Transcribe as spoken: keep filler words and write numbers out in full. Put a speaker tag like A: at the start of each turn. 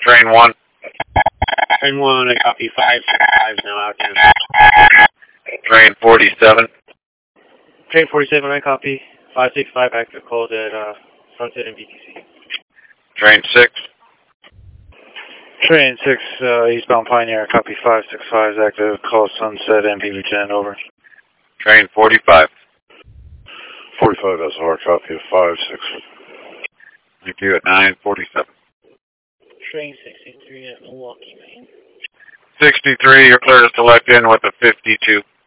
A: Train one.
B: Train one, I copy five, five now out ten.
A: Train forty-seven.
B: Train forty-seven, I copy five six five, active called at uh, Sunset and B T C.
A: Train six.
C: Train six, uh, eastbound Pioneer, copy five six five, active, call Sunset and P V ten, over.
A: Train forty-five.
C: forty-five S R, copy of five six.
A: Thank you at nine forty-seven.
B: Train sixty-three at Milwaukee, Maine.
A: sixty-three, you're clear to select in with a fifty-two.